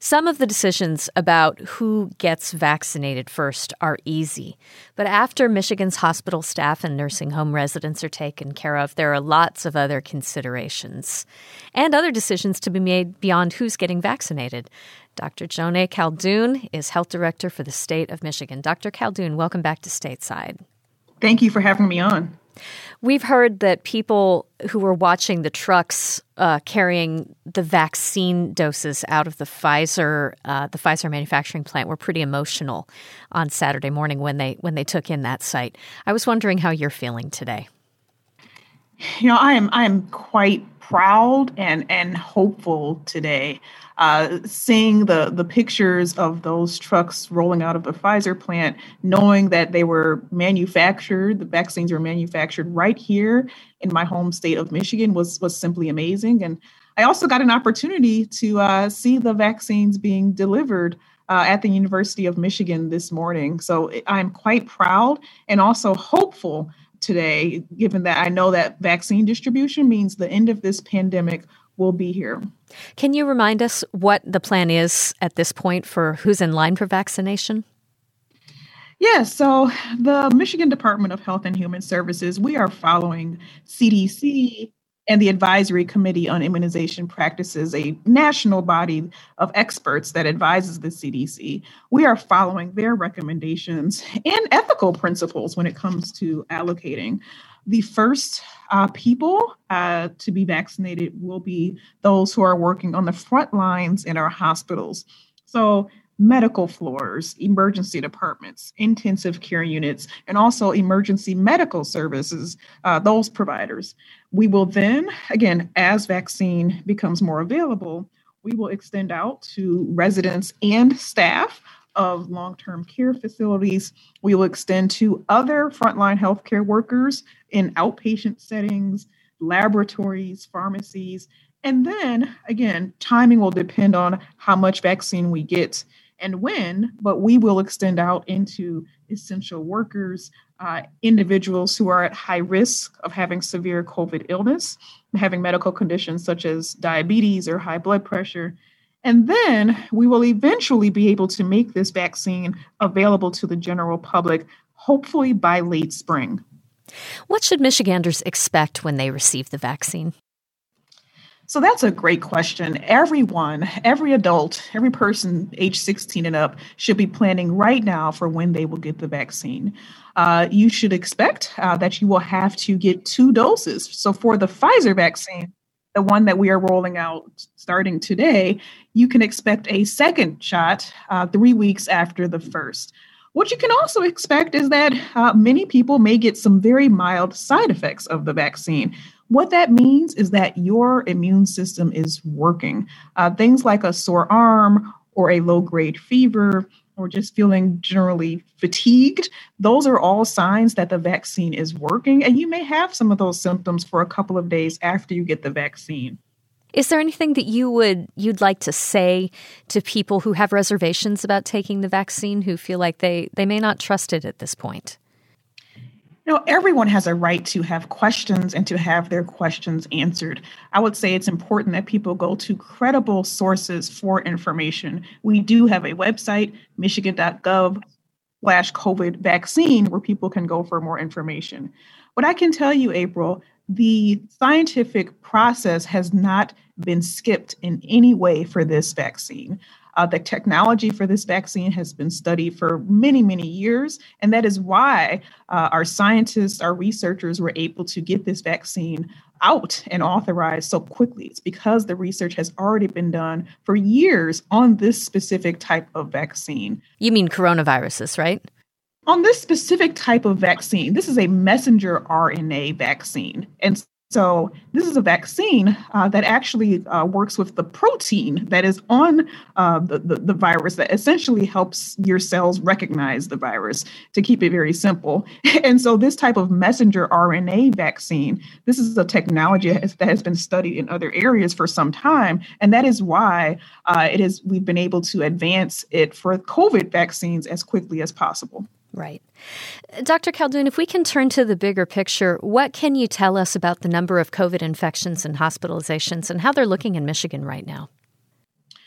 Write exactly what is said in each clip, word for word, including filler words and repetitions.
Some of the decisions about who gets vaccinated first are easy. But after Michigan's hospital staff and nursing home residents are taken care of, there are lots of other considerations and other decisions to be made beyond who's getting vaccinated. Doctor Jonay Khaldoun is health director for the state of Michigan. Doctor Khaldoun, welcome back to Stateside. Thank you for having me on. We've heard that people who were watching the trucks uh, carrying the vaccine doses out of the Pfizer, uh, the Pfizer manufacturing plant, were pretty emotional on Saturday morning when they when they took in that site. I was wondering how you're feeling today. You know, I am I am quite proud and and hopeful today. Uh, seeing the the pictures of those trucks rolling out of the Pfizer plant, knowing that they were manufactured, the vaccines were manufactured right here in my home state of Michigan was was simply amazing. And I also got an opportunity to uh, see the vaccines being delivered uh, at the University of Michigan this morning. So I'm quite proud and also hopeful today, given that I know that vaccine distribution means the end of this pandemic will be here. Can you remind us what the plan is at this point for who's in line for vaccination? Yeah, so the Michigan Department of Health and Human Services, we are following C D C and the Advisory Committee on Immunization Practices, a national body of experts that advises the C D C. We are following their recommendations and ethical principles when it comes to allocating. The first uh, people uh, to be vaccinated will be those who are working on the front lines in our hospitals. So medical floors, emergency departments, intensive care units, and also emergency medical services, uh, those providers. We will then, again, as vaccine becomes more available, we will extend out to residents and staff of long-term care facilities. We will extend to other frontline healthcare workers in outpatient settings, laboratories, pharmacies. And then, again, timing will depend on how much vaccine we get and when, but we will extend out into essential workers, uh, individuals who are at high risk of having severe COVID illness, having medical conditions such as diabetes or high blood pressure. And then we will eventually be able to make this vaccine available to the general public, hopefully by late spring. What should Michiganders expect when they receive the vaccine? So that's a great question. Everyone, every adult, every person age sixteen and up should be planning right now for when they will get the vaccine. Uh, you should expect uh, that you will have to get two doses. So for the Pfizer vaccine, the one that we are rolling out starting today, you can expect a second shot uh, three weeks after the first. What you can also expect is that uh, many people may get some very mild side effects of the vaccine. What that means is that your immune system is working. Uh, things like a sore arm or a low-grade fever or just feeling generally fatigued, those are all signs that the vaccine is working. And you may have some of those symptoms for a couple of days after you get the vaccine. Is there anything that you would you'd like to say to people who have reservations about taking the vaccine, who feel like they, they may not trust it at this point? You know, everyone has a right to have questions and to have their questions answered. I would say it's important that people go to credible sources for information. We do have a website, michigan.gov slash COVID vaccine, where people can go for more information. But I can tell you, April, the scientific process has not been skipped in any way for this vaccine. Uh, the technology for this vaccine has been studied for many, many years, and that is why uh, our scientists, our researchers were able to get this vaccine out and authorized so quickly. It's because the research has already been done for years on this specific type of vaccine. You mean coronaviruses, right? On this specific type of vaccine, this is a messenger R N A vaccine. And so this is a vaccine uh, that actually uh, works with the protein that is on uh, the, the, the virus that essentially helps your cells recognize the virus, to keep it very simple. And so this type of messenger R N A vaccine, this is a technology that has been studied in other areas for some time. And that is why uh, it is we've been able to advance it for COVID vaccines as quickly as possible. Right. Doctor Khaldoun, if we can turn to the bigger picture, what can you tell us about the number of COVID infections and hospitalizations and how they're looking in Michigan right now?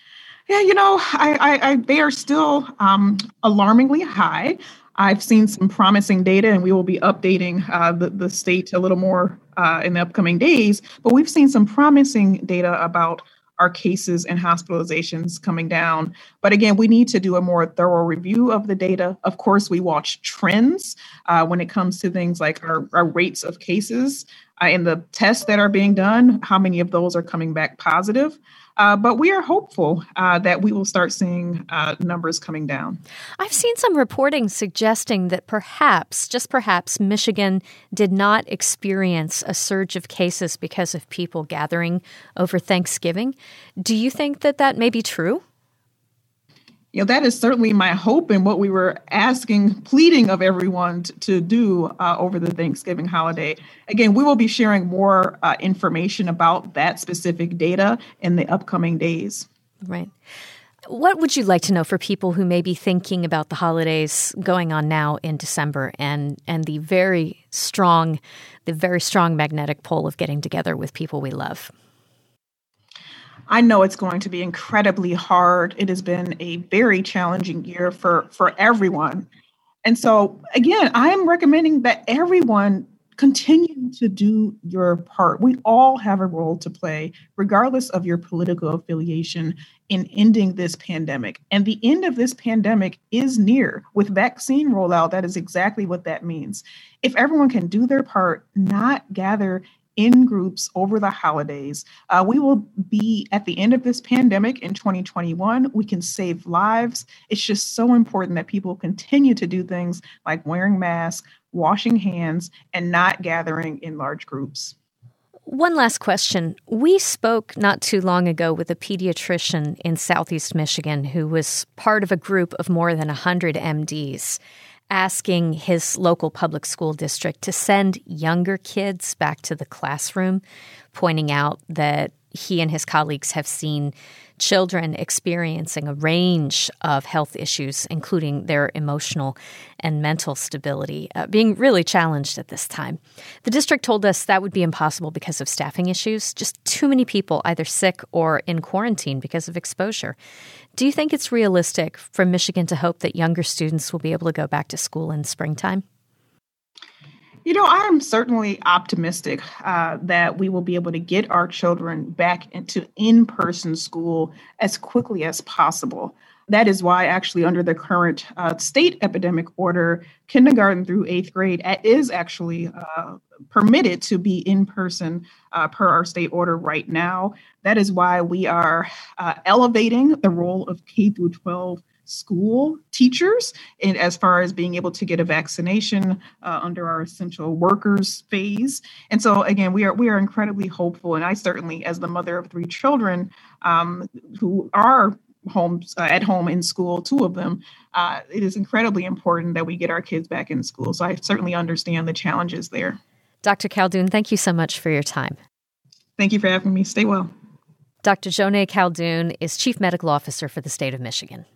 Yeah, you know, I, I, I they are still um, alarmingly high. I've seen some promising data, and we will be updating uh, the, the state a little more uh, in the upcoming days. But we've seen some promising data about our cases and hospitalizations coming down. But again, we need to do a more thorough review of the data. Of course, we watch trends uh, when it comes to things like our, our rates of cases uh, and the tests that are being done, how many of those are coming back positive. Uh, but we are hopeful uh, that we will start seeing uh, numbers coming down. I've seen some reporting suggesting that perhaps, just perhaps, Michigan did not experience a surge of cases because of people gathering over Thanksgiving. Do you think that that may be true? You know, that is certainly my hope and what we were asking, pleading of everyone t- to do uh, over the Thanksgiving holiday. Again, we will be sharing more uh, information about that specific data in the upcoming days. Right. What would you like to know for people who may be thinking about the holidays going on now in December and, and the very strong, the very strong magnetic pull of getting together with people we love? I know it's going to be incredibly hard. It has been a very challenging year for, for everyone. And so, again, I'm recommending that everyone continue to do your part. We all have a role to play, regardless of your political affiliation, in ending this pandemic. And the end of this pandemic is near. With vaccine rollout, that is exactly what that means. If everyone can do their part, not gather in groups over the holidays, uh, we will be at the end of this pandemic in twenty twenty-one. We can save lives. It's just so important that people continue to do things like wearing masks, washing hands, and not gathering in large groups. One last question. We spoke not too long ago with a pediatrician in Southeast Michigan who was part of a group of more than one hundred M Ds, asking his local public school district to send younger kids back to the classroom, pointing out that he and his colleagues have seen children experiencing a range of health issues, including their emotional and mental stability, uh, being really challenged at this time. The district told us that would be impossible because of staffing issues, just too many people either sick or in quarantine because of exposure. Do you think it's realistic for Michigan to hope that younger students will be able to go back to school in springtime? You know, I'm certainly optimistic uh, that we will be able to get our children back into in-person school as quickly as possible. That is why, actually, under the current uh, state epidemic order, kindergarten through eighth grade is actually uh, permitted to be in person uh, per our state order right now. That is why we are uh, elevating the role of K through twelve school teachers in as far as being able to get a vaccination uh, under our essential workers phase. And so, again, we are we are incredibly hopeful. And I certainly, as the mother of three children um, who are homes uh, at home in school, two of them, uh, it is incredibly important that we get our kids back in school. So I certainly understand the challenges there. Doctor Khaldoun, thank you so much for your time. Thank you for having me. Stay well. Doctor Joneigh Khaldoun is Chief Medical Officer for the state of Michigan.